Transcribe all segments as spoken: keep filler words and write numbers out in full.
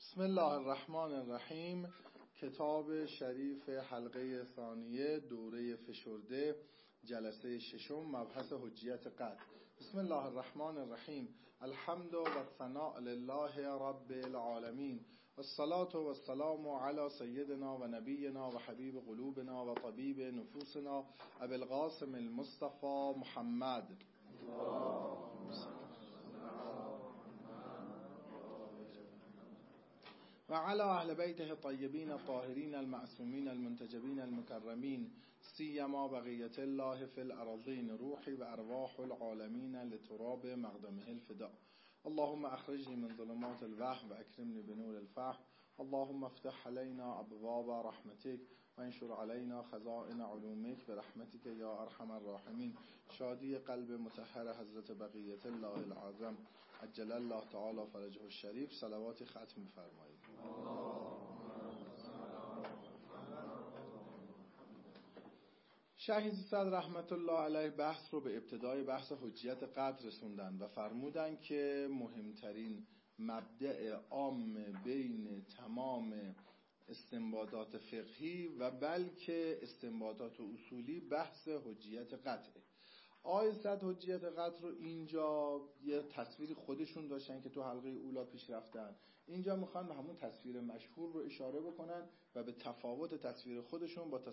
بسم الله الرحمن الرحیم. کتاب شریف حلقه ثانیه دوره فشرده جلسه ششم مبحث حجیت قطع. بسم الله الرحمن الرحیم. الحمد و الثناء لله رب العالمین والصلاة والسلام علی سیدنا و نبینا و حبیب قلوبنا و طبیب نفوسنا ابی القاسم المصطفى محمد و علی اهل بیته الطیبین الطاهرین المعصومین المنتجبین المکرمین سیما بقیة الله فی الارضین روحی و ارواح العالمین لتراب مقدمه الفداء. اللهم اخرجني من ظلمات الوهم و اکرمنی بنور الفهم. اللهم افتح علينا ابواب رحمتك و انشر علينا خزائن علومك برحمتك یا ارحم الراحمین. شادی قلب مطهر حضرت بقیة الله العظم عجل الله تعالی فرجه الشریف. صلوات ختم فرمایید. شهید صدر رحمت الله علیه بحث رو به ابتدای بحث حجیت قطع رسوندن و فرمودن که مهمترین مبدأ عام بین تمام استنباطات فقهی و بلکه استنباطات اصولی بحث حجیت قطعه. آقای صد حجیت قطع رو اینجا یه تصویر خودشون داشتن که تو حلقه اولا پیش رفتن، اینجا میخوان به همون تصویر مشهور رو اشاره بکنن و به تفاوت تصویر خودشون با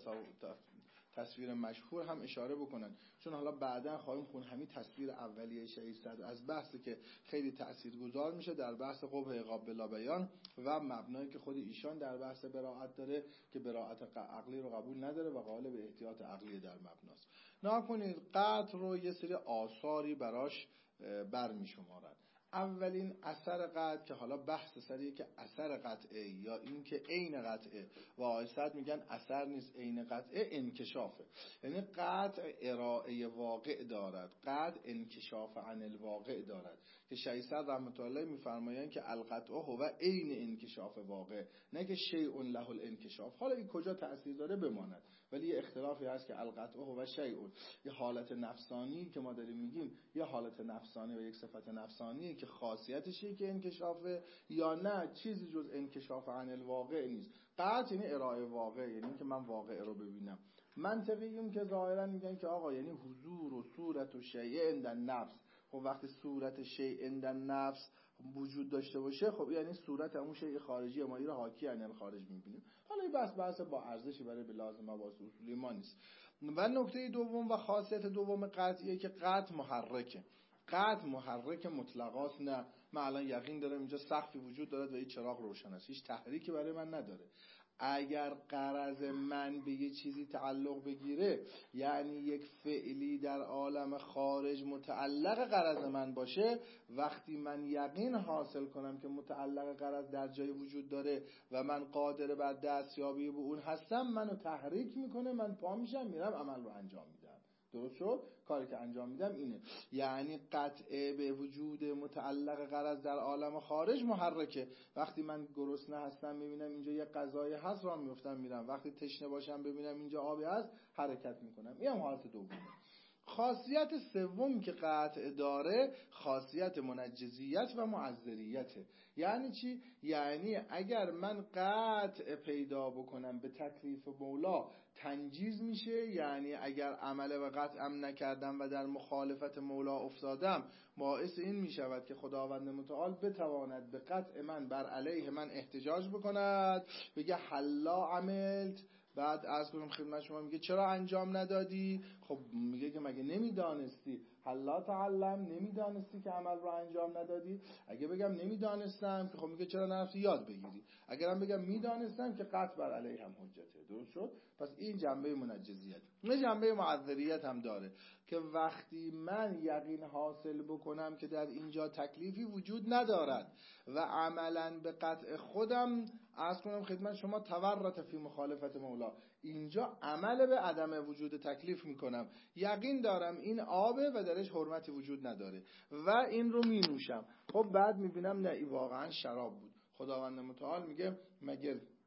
تصویر مشهور هم اشاره بکنن، چون حالا بعدا خواهیم خون همین تصویر اولیه شهید صدر از بحثی که خیلی تاثیرگذار میشه در بحث قبح عقاب بلا بیان و مبنایی که خود ایشان در بحث براءت داره که براءت عقلی رو قبول نداره و قائل به احتیاط عقلی در مبناست. نکنید قطع رو یه سری آثاری براش برمی شمارن. اولین اثر قطع که حالا بحث سریه که اثر قطعه یا این که عین قطعه و آیسد میگن اثر نیست عین قطعه انکشافه، یعنی قطع ارائه واقع دارد، قطع انکشاف عن الواقع دارد که شهید صدر رحمت الله میفرمایند که القطع هو عین انکشاف واقع، نه که شیء له الانکشاف. حالا این کجا تأثیر داره بماند، ولی یه اختلافی هست که القطع هو شیء، یه حالت نفسانی که ما داریم میگیم یه حالت نفسانی و یک صفت نفسانی که خاصیتشه که انکشافه یا نه چیزی جز انکشاف عن الواقع نیست. قطع یعنی ارائه واقع، یعنی که من واقع رو ببینم. منطقییم که ظاهرا میگن که آقا یعنی حضور و صورت و شیء عند النفس. خب وقتی صورت شیء عند النفس وجود داشته باشه خب یعنی صورت همون شیء خارجی ما رو حاکی عن الخارج میبینیم. حالا این بحث بحث با ارزشی برای به لازم مباحث اصولی ما نیست. و نکته دوم و خاصیت دوم قطعیه که قطع محرکه. قطع محرک مطلقات نه. من الان یقین دارم اینجا سقفی وجود دارد و این چراغ روشن است، هیچ تحریکی برای من نداره. اگر غرض من به یه چیزی تعلق بگیره، یعنی یک فعلی در عالم خارج متعلق غرض من باشه، وقتی من یقین حاصل کنم که متعلق غرض در جای وجود داره و من قادر بر دستیابی به اون هستم، منو تحریک میکنه، من پا میشم میرم عمل رو انجام میدم. درست شد؟ کاری که انجام میدم اینه. یعنی قطعه به وجود متعلق غرض در عالم خارج محرکه. وقتی من گرسنه هستم میبینم اینجا یه غذای هست راه میافتم میرم، وقتی تشنه باشم ببینم اینجا آبی هست حرکت میکنم. این هم حالت دومه. خاصیت سوم که قطع داره خاصیت منجزیت و معذریته. یعنی چی؟ یعنی اگر من قطع پیدا بکنم به تکلیف مولا تنجیز میشه، یعنی اگر عمل به قطعم نکردم و در مخالفت مولا افتادم باعث این میشود که خداوند متعال بتواند به قطع من بر علیه من احتجاج بکند، بگه حلا عملت. بعد از کنم خدمت شما میگه چرا انجام ندادی؟ خب میگه که مگه نمیدانستی؟ حالا تعلم، نمیدانستی که عمل رو انجام ندادی؟ اگه بگم نمیدانستم که خب میگه چرا نرفتی یاد بگیری؟ اگرم بگم میدانستم که قطع بر علیه هم حجته. درست شد؟ پس این جنبه منجزیت. این جنبه معذریت هم داره که وقتی من یقین حاصل بکنم که در اینجا تکلیفی وجود ندارد و عملا به قطع خودم از کنم خدمت شما تورط فی مخالفت مولا، اینجا عمل به عدم وجود تکلیف میکنم، یقین دارم این آبه و درش حرمتی وجود نداره و این رو می نوشم. خب بعد میبینم نه این واقعا شراب بود. خداوند متعال میگه مگر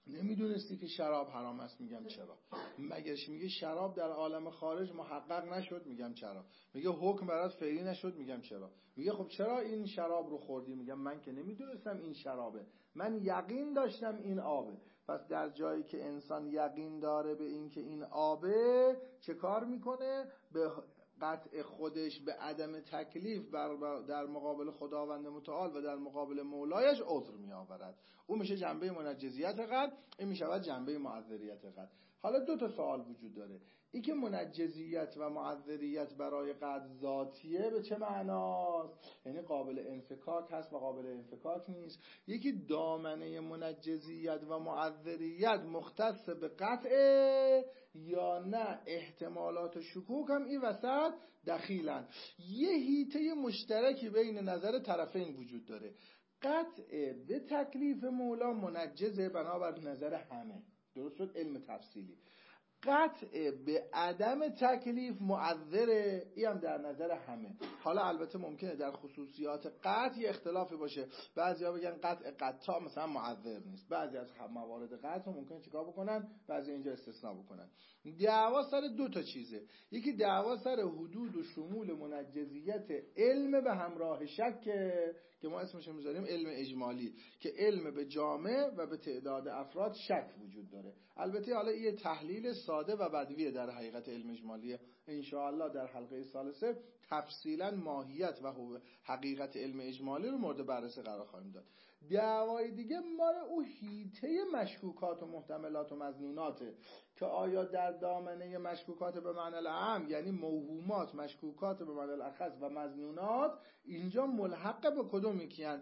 نمیدونستی که شراب حرام است؟ میگم چرا. مگرش میگه شراب در عالم خارج محقق نشد؟ میگم چرا. میگه حکم برات فعلی نشد؟ میگم چرا. میگه خب چرا این شراب رو خوردی؟ میگم من که نمیدونستم این شرابه، من یقین داشتم این آبه. پس در جایی که انسان یقین داره به این که این آبه، چه کار میکنه؟ به قطع خودش به عدم تکلیف در مقابل خداوند متعال و در مقابل مولایش عذر می آورد. اون میشه جنبه منجزیت قطع، این میشود جنبه معذریت قطع. حالا دو تا سوال وجود داره. این که منجزیت و معذریت برای قطع ذاتیه به چه معناست؟ یعنی قابل انفکاک هست و قابل انفکاک نیست. یکی دامنه منجزیت و معذریت مختص به قطعه یا نه احتمالات و شکوک هم این وسط دخیلن. یه حیطه مشترکی بین نظر طرفین وجود داره. قطع به تکلیف مولا منجزه بنابر نظر همه. درست شد؟ علم تفصیلی. قطع به عدم تکلیف معذره، این هم در نظر همه. حالا البته ممکنه در خصوصیات قطع یه اختلافی باشه. بعضیا بگن قطع قطع مثلا معذر نیست. بعضی از موارد قطع ممکنه چیکار بکنن؟ بعضی اینجا استثناء بکنن. دعوا سر دو تا چیزه. یکی دعوا سر حدود و شمول منجزیت علم به همراه شک که ما اسمش میذاریم علم اجمالی، که علم به جامع و به تعداد افراد شک وجود داره. البته حالا یه تحلیل ساده و بدویه در حقیقت علم اجمالی. انشاءالله در حلقه ثالثه تفصیلا ماهیت و حقیقت علم اجمالی رو مورد بررسی قرار خواهیم داد. دعوای دیگه مال او حیطه مشکوکات و محتملات و مظنوناته که آیا در دامنه مشکوکات به معنی العام، یعنی موهومات، مشکوکات به معنی الاخص و مظنونات، اینجا ملحق به کدوم میکیان؟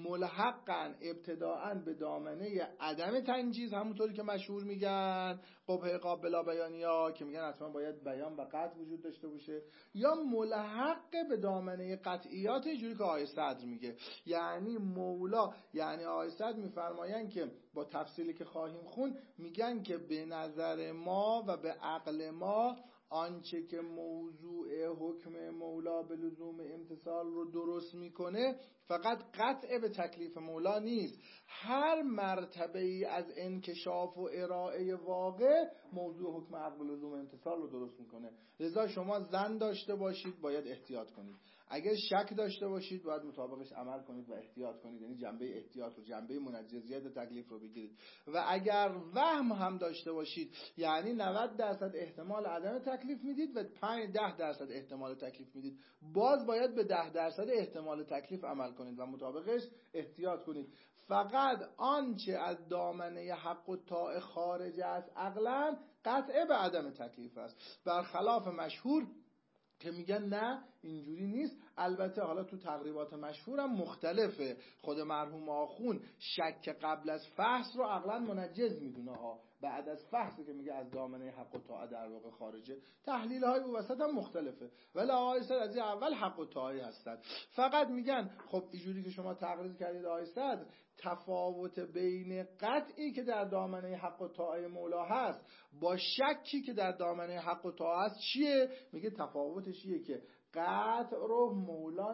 ملحقن ابتداعا به دامنه عدم تنجیز، همونطوری که مشهور میگن قبه قابلا بیانیا، که میگن حتما باید بیان و قطع وجود داشته باشه، یا ملحق به دامنه قطعیات، اینجوری که آیه صدر میگه. یعنی مولا، یعنی آیه صدر میفرمایند که با تفصیلی که خواهیم خون، میگن که به نظر ما و به عقل ما آنچه که موضوع حکم مولا به لزوم امتثال رو درست میکنه فقط قطع به تکلیف مولا نیست، هر مرتبه ای از انکشاف و ارائه واقع موضوع حکم عقل به لزوم امتثال رو درست میکنه. لذا شما ظن داشته باشید باید احتیاط کنید، اگر شک داشته باشید باید مطابقش عمل کنید و احتیاط کنید، یعنی جنبه احتیاط و جنبه منجزیت تکلیف رو بگیرید. و اگر وهم هم داشته باشید، یعنی نود درصد احتمال عدم تکلیف میدید و پنج ده درصد احتمال تکلیف میدید، باز باید به ده درصد احتمال تکلیف عمل کنید و مطابقش احتیاط کنید. فقط آنچه از دامنه حق و طاعه خارج از عقلن قطعه به عدم تکلیف است، برخلاف مشهور که میگن نه اینجوری نیست. البته حالا تو تقریبات مشهورم مختلفه. خود مرحوم آخون شک قبل از فحص رو عقلا منجز میدونه ها، بعد از فحصی که میگه از دامنه حق و طاعه در واقع خارجه. تحلیل های او وسط هم مختلفه، ولی آقای صدر از اول حق و طاعه هستن. فقط میگن خب اینجوری که شما تقریر کردید آقای صدر، تفاوت بین قطعی که در دامنه حق و طاعه مولا هست با شکی که در دامنه حق و طاعه هست چیه؟ میگه تفاوتش چیه که قطع رو مولا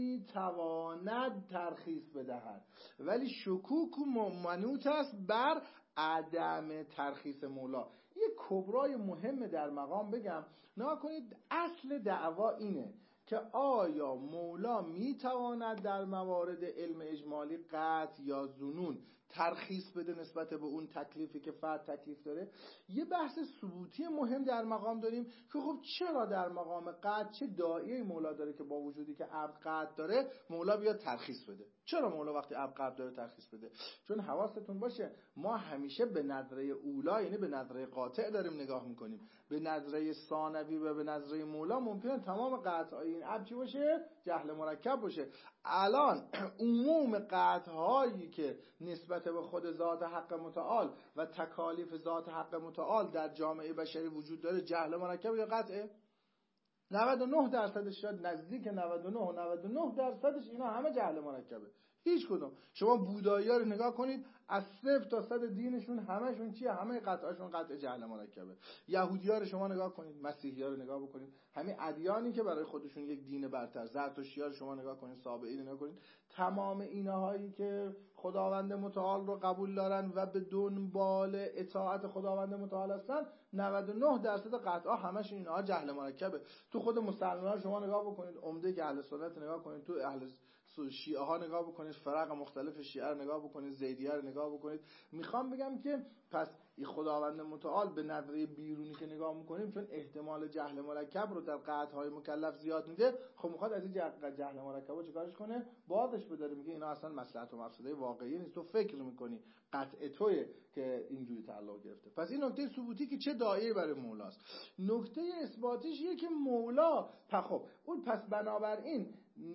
نمیتواند ترخیص بدهد، ولی شکوک منوط است بر عدم ترخیص مولا. یه کبرای مهم در مقام بگم، نگاه کنید، اصل دعوا اینه که آیا مولا میتواند در موارد علم اجمالی قطع یا ظنون ترخیص بده نسبت به اون تکلیفی که فرد تکلیف داره. یه بحث ثبوتی مهم در مقام داریم که خب چرا در مقام قطع چه داعیه مولا داره که با وجودی که عبد قطع داره مولا بیاد ترخیص بده؟ چرا مولا وقتی عبد قطع داره ترخیص بده؟ چون حواستون باشه ما همیشه به نظره اولا، یعنی به نظره قاطع داریم نگاه میکنیم. به نظره ثانوی و به نظره مولا ممکنه تمام قطعای این عبد چی باشه؟ جهل مرکب باشه. الان عموم قطعهایی که نسبت به خود ذات حق متعال و تکالیف ذات حق متعال در جامعه بشری وجود داره جهل مرکب یا قطعه؟ نود و نه درصدش، شاید نزدیک نود و نه و نود و نه درصدش اینا همه جهل مرکبه. هیچ کدوم. شما بودایی‌ها رو نگاه کنید، از صفر تا صد دینشون همشون چیه؟ همه قطعاشون قطع جهل مرکبه. یهودی‌ها رو شما نگاه کنید، مسیحی‌ها رو نگاه بکنید، همین ادیانی که برای خودشون یک دین برتر، زرتشتی‌ها رو شما نگاه کنید، سابعین رو نگاه کنید، تمام اینهایی که خداوند متعال رو قبول دارن و به دنبال اطاعت خداوند متعال هستن، نود و نه درصد قطعا همش اینها جهل مرکبه. تو خود مسلمان‌ها شما نگاه بکنید، عمده که اهل سنت نگاه کنید، تو اهل شیعه ها نگاه بکنید، فرق مختلف شیعه رو نگاه بکنید، زیدیه رو نگاه بکنید. میخوام بگم که پس این خداوند متعال به نظریه بیرونی که نگاه میکنیم، چون احتمال جهل مرکب رو در قطعهای مکلف زیاد میده، خب میخواد از این جهل مرکب چیکارش کنه؟ بازش بداره. میگه اینا اصلا مصلحت و مفسده واقعی نیست، تو فکر میکنی قطع توئه که اینجوری تعلق گرفته. پس این نکته ثبوتی که چه داعیه برای مولاست. نکته اثباتیش اینه که مولا خب اون پس بنابراین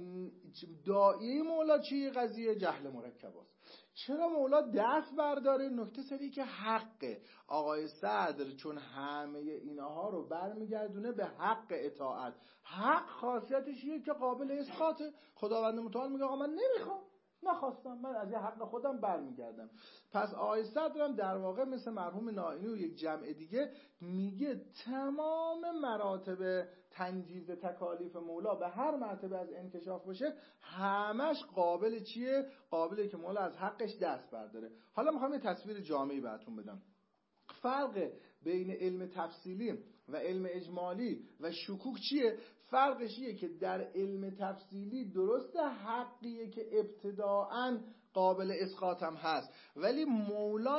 داعیه مولا چی؟ قضیه جهل مرکب است. چرا مولا دست برداره؟ نکته سری که حق آقای صدر چون همه اینها رو برمیگردونه به حق اطاعت. حق خاصیتش اینه که قابل اسقاطه. خداوند متعال میگه آقا من نمیخوام، نخواستم، من از یه حق خودم برمیگردم. پس آقای صدرم در واقع مثل مرحوم نائینی و یک جمع دیگه میگه تمام مراتب تنجیز تکالیف مولا به هر مرتبه از انکشاف باشه همش قابل چیه؟ قابله که مولا از حقش دست برداره. حالا میخوام یه تصویر جامعی براتون بدم. فرق بین علم تفصیلی و علم اجمالی و شکوک چیه؟ فرقش اینه که در علم تفصیلی درسته حقیه که ابتداعاً قابل اسقاط هم هست، ولی مولا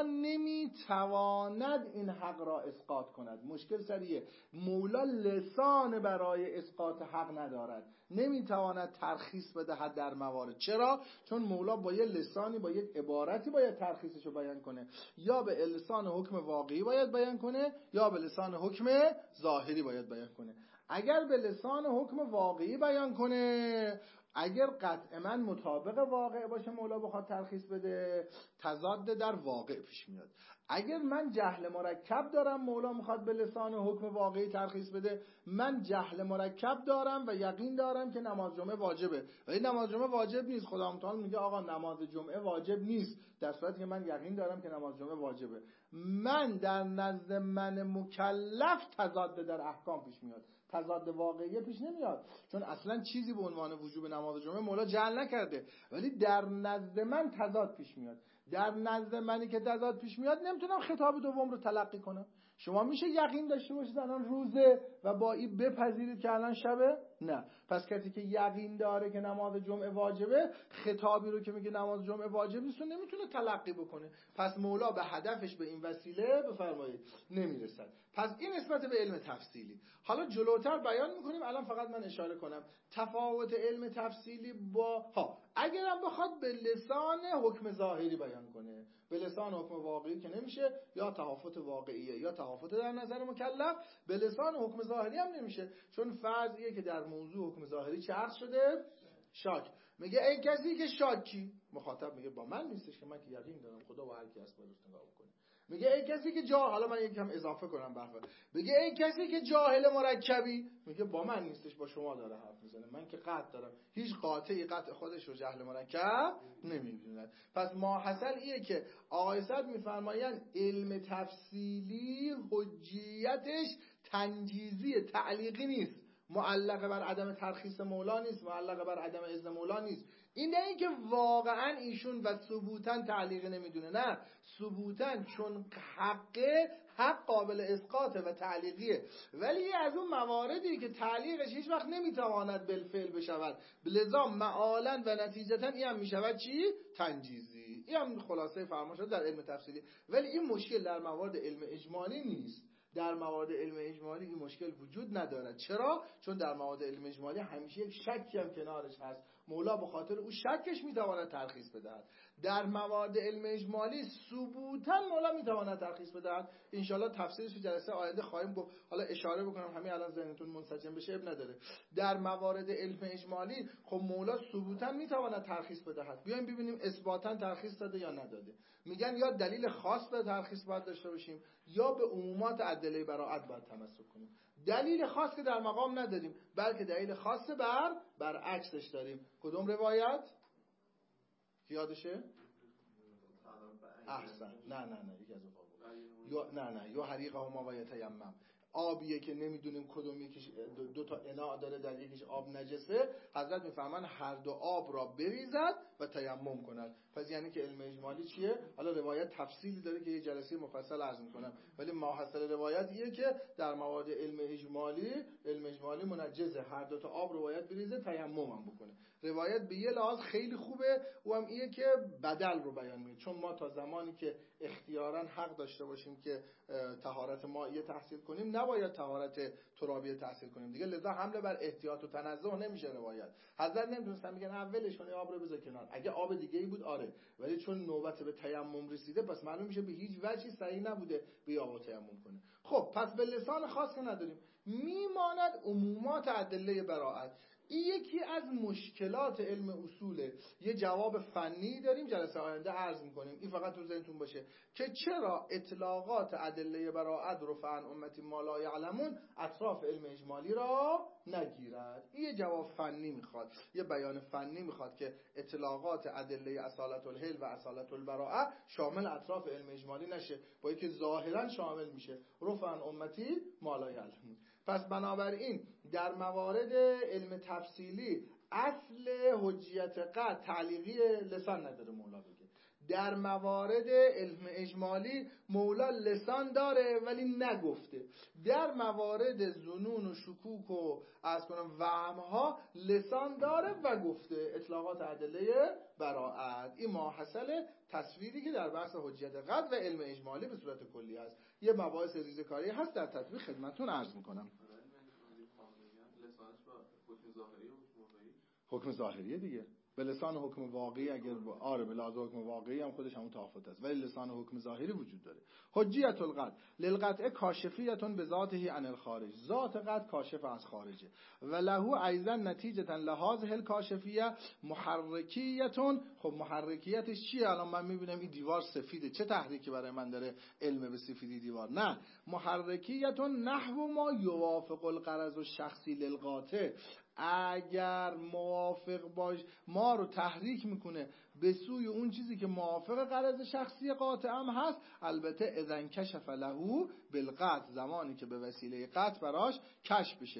نمیتواند این حق را اسقاط کند. مشکل سریه، مولا لسان برای اسقاط حق ندارد، نمیتواند ترخیص بدهد در موارد. چرا؟ چون مولا با یه لسانی، با یک عبارتی باید ترخیصش رو بیان کنه، یا به لسان حکم واقعی باید بیان کنه یا به لسان حکم ظاهری باید بیان کنه. اگر به لسان حکم واقعی بیان کنه، اگر قطعاً مطابق واقع باشه مولا بخواد ترخیص بده، تضاد در واقع پیش میاد. اگر من جهل مرکب دارم، مولا میخواد به لسان حکم واقعی ترخیص بده، من جهل مرکب دارم و یقین دارم که نماز جمعه واجبه، ولی نماز جمعه واجب نیست. خدا متعال میگه آقا نماز جمعه واجب نیست، در صورتی که من یقین دارم که نماز جمعه واجبه. من در نزد من مکلف تضاد در احکام پیش میاد، تضاد واقعی پیش نمیاد، چون اصلا چیزی به عنوان وجوب نماز جمعه مولا جعل نکرده، ولی در نزد من تضاد پیش میاد. در نزد منی که تضاد پیش میاد نمیتونم خطاب دوم رو تلقی کنم. شما میشه یقین داشته باشید الان روزه و با این بپذیرید که الان شبه؟ نه. پس کسی که یقین داره که نماز جمعه واجبه، خطابی رو که میگه نماز جمعه واجب نیست نمیتونه تلقی بکنه. پس مولا به هدفش به این وسیله بفرمایید نمیرسد. پس این نسبت به علم تفصیلی. حالا جلوتر بیان میکنیم، الان فقط من اشاره کنم تفاوت علم تفصیلی با ها اگرم بخواد به لسان حکم ظاهری بیان کنه، به لسان حکم واقعی که نمیشه، یا تهافت واقعیه یا تهافت در نظر مکلف، به لسان حکم ظاهری هم نمیشه، چون فرضیه که در موضوع حکم ظاهری چه عرض شده؟ شاک. میگه این کسی که شاکی، مخاطب میگه با من نیستش که من که یقین دارم خدا با هر کی هست باید نگاه کنه. میگه این کسی که جاهل، حالا من یکم اضافه کنم برفا، میگه این کسی که جاهل مرکبی، میگه با من نیستش با شما داره حرف میزنه، من که قطع دارم. هیچ قاطعی قطع خودش رو جهل مرکب نمیدونه. پس ما حاصل اینه که آقای صدر میفرمایند علم تفصیلی حجیتش تنجیزی تعلیقی نیست، معلق بر عدم ترخیص مولا نیست، معلق بر عدم اذن مولا نیست. این نه اینکه واقعا ایشون و ثبوتاً تعلیق نمیدونه، نه، ثبوتاً چون حقه، حق قابل اسقاطه و تعلیقیه، ولی از اون مواردی که تعلیقش هیچ وقت نمیتواند بالفعل بشود، لذا معالاً و نتیجتاً این هم میشود چی؟ تنجیزی. این هم خلاصه فرمایش در علم تفصیلی. ولی این مشکل در موارد علم اجمالی نیست. در موارد علم اجمالی این مشکل وجود ندارد. چرا؟ چون در موارد علم اجمالی همیشه یک شکی هم کنارش هست، مولا به خاطر او شکش میتواند ترخیص بدهد. در موارد علم اجمالی ثبوتاً مولا میتواند ترخیص بدهد. انشالله تفسیرش تو جلسه آینده خواهیم گفت، حالا اشاره بکنم همین الان ذهنتون منسجم بشه اب نداره. در موارد علم اجمالی خب مولا ثبوتاً میتواند ترخیص بدهد. بیایم ببینیم اثباتاً ترخیص داده یا نداده. میگن یا دلیل خاص به ترخیص باید داشته باشیم یا به عمومات ادله براءت باید تمسک کنیم. دلیل خاص که در مقام نداریم، بلکه دلیل خاص بر برعکسش داریم. کدوم روایت؟ یادشه؟ احسن. نه نه نه یکی از اون یا نه نه یا حریقهما و یتیمم. آبیه که نمیدونیم کدوم یکیش دو, دو تا اناء داره، در یکیش آب نجسه، حضرت میفهمن هر دو آب را بریزد و تیمم کند. پس یعنی که علم اجمالی چیه؟ حالا روایت تفصیلی داره که یه جلسه مفصل عرض میکنم، ولی ماحصل روایت ایه که در موارد علم اجمالی علم اجمالی منجزه، هر دو تا آب رو باید بریزه، تیمم هم بکنه. روایت به یه لحاظ خیلی خوبه، او هم ایه که بدل رو بیان میکنه، چون ما تا زمانی که اختیاراً حق داشته باشیم که طهارت مائیه تحصیل کنیم نباید طهارت ترابیه تحصیل کنیم دیگه، لذا حمله بر احتیاط و تنزه نمیشه روایت. حضرت نمیتونستن بگن اولش کنه آب رو بذار کنار، اگه آب دیگه ای بود آره، ولی چون نوبت به تیمم رسیده پس معلوم میشه به هیچ وجهی صحیح نبوده به آب تیمم کنه. خب پس به لسان خاص که نداریم، میماند عمومات ادله براءت. این یکی از مشکلات علم اصوله. یه جواب فنی داریم جلسه آینده عرض میکنیم، این فقط تو ذهنتون باشه که چرا اطلاقات ادله براءت رفع عن امتی ما لا یعلمون اطراف علم اجمالی را نگیرد. این یه جواب فنی میخواد، یه بیان فنی میخواد که اطلاقات ادله اصالت الحل و اصالت البراءه شامل اطراف علم اجمالی نشه، با اینکه ظاهرا شامل میشه، رفع عن امتی ما لا یعلمون. پس بنابراین در موارد علم تفصیلی اصل حجیت قطع تعلیقی لسان نداره مولا بگه. در موارد علم اجمالی مولا لسان داره ولی نگفته. در موارد ظنون و شکوک و از کنم وهم‌ها لسان داره و گفته. اطلاقات ادله براءت این ماحصل تصویری که در بحث حجیت قطع و علم اجمالی به صورت کلی هست. یه مباحث ریزه‌کاری هست در تطبیق خدمتتون عرض میکنم. حکم ظاهریه دیگه، به لسان حکم واقعی اگر با آره به لحاظ حکم واقعی هم خودش همون تفاوت است، ولی لسان حکم ظاهری وجود داره. حجیت القطع للقطع کاشفیتون به ذاته عن الخارج، ذات قطع کاشف از خارجه و له ایضا نتیجه لحاظ هل کاشفیه محرکیتون. خب محرکیتش چیه؟ الان من میبینم این دیوار سفیده، چه تحریکی برای من داره علم به سفیدی دیوار؟ نه، محرکیتون نحو ما یوافق الغرض الشخصی للقاطع، اگر موافق باش ما رو تحریک میکنه به سوی اون چیزی که موافق غرض شخصی قاطع هم هست، البته اذن کشف له بالقطع، زمانی که به وسیله قطع براش کشف بشه.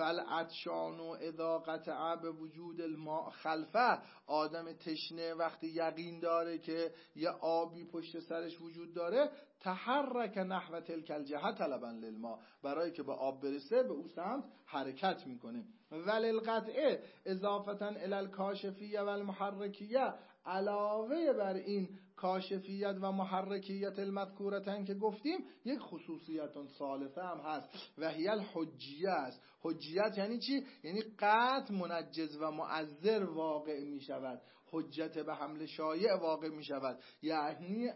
فالعطشان و اذا قطع به وجود الماء خلفه، آدم تشنه وقتی یقین داره که یه آبی پشت سرش وجود داره، تحرک نحو تلک الجهه طلبا للماء، برای که به آب برسه به اون سمت حرکت میکنه. وللقطع اضافتا الی الکاشفیه و المحرکیه، علاوه بر این کاشفیت و محرکیت المذکورتن که گفتیم یک خصوصیت ثالثه هم هست و هی الحجیه است. حجیت یعنی چی؟ یعنی قطع منجز و معذر واقع می شود، حجت به حمل شایع واقع می شود، یعنی